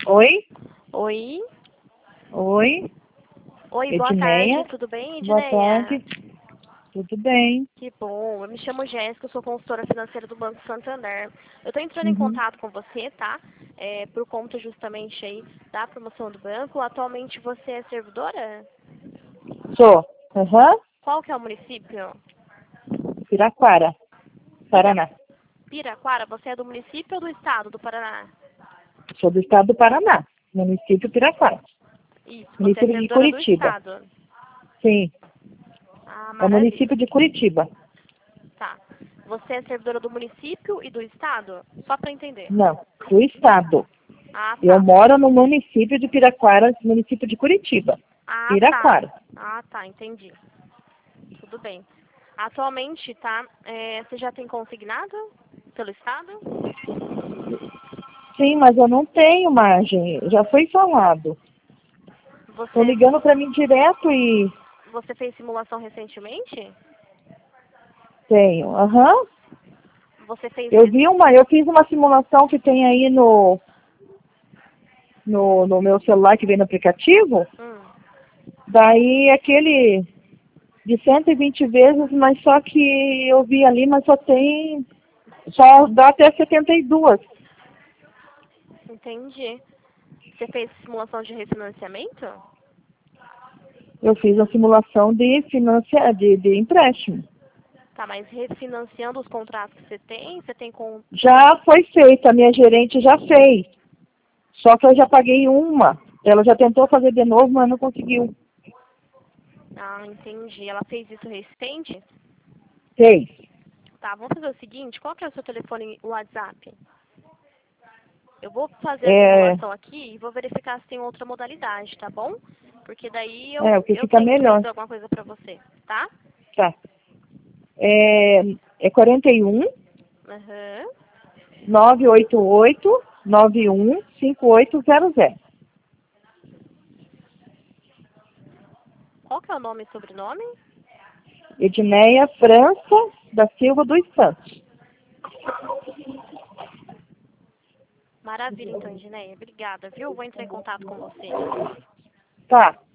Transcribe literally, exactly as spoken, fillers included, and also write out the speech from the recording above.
Oi? Oi? Oi? Oi, boa Edneia? tarde, tudo bem, Boa Edneia? tarde. Tudo bem? Que bom, eu me chamo Jéssica, eu sou consultora financeira do Banco Santander. Eu estou entrando em Uhum. contato com você, tá? É, por conta justamente aí da promoção do banco. Atualmente você é servidora? Sou. Aham. Qual que é o município? Piraquara, Pira... Paraná. Piraquara, você é do município ou do estado do Paraná? Sou do estado do Paraná, município Piraquara. Isso, você é Município de servidora do Curitiba. estado. Sim, Ah, é o município maravilha. de Curitiba. Tá. Você é servidora do município e do estado? Só para entender. Não, do estado. Ah, Eu tá. moro no município de Piraquara, município de Curitiba. Ah, tá. Piraquara. Ah, tá, entendi. Tudo bem. Atualmente, tá? É, você já tem consignado pelo Estado? Sim, mas eu não tenho margem. Já foi falado. Estão Você, ligando para mim direto e você fez simulação recentemente? tenho. Aham. Você fez. Eu Res... vi uma, eu fiz uma simulação que tem aí no, no, no meu celular que vem no aplicativo. Hum, Daí aquele de cento e vinte vezes, mas só que eu vi ali, mas só tem, só dá até setenta e duas. entendi. Você fez simulação de refinanciamento? Eu fiz a simulação de financia, de, de empréstimo. Tá, mas refinanciando os contratos que você tem, você tem com. Já foi feita, a minha gerente já fez. Só que eu já paguei uma. Ela já tentou fazer de novo, mas não conseguiu. Ah, entendi. Ela fez isso recente? Fez. Tá, vamos fazer o seguinte, qual que é o seu telefone WhatsApp? Eu vou fazer a É, simulação aqui e vou verificar se tem outra modalidade, tá bom? Porque daí é eu, o que eu fica tento melhor. fazer alguma coisa pra você, tá? Tá. É, é quarenta e um, Aham. nove oito oito, nove um cinco oito zero zero. Qual que é o nome e sobrenome? Edneia França da Silva dos Santos. Maravilha, então, Gineia. Obrigada, viu? Vou entrar em contato com você. Tá.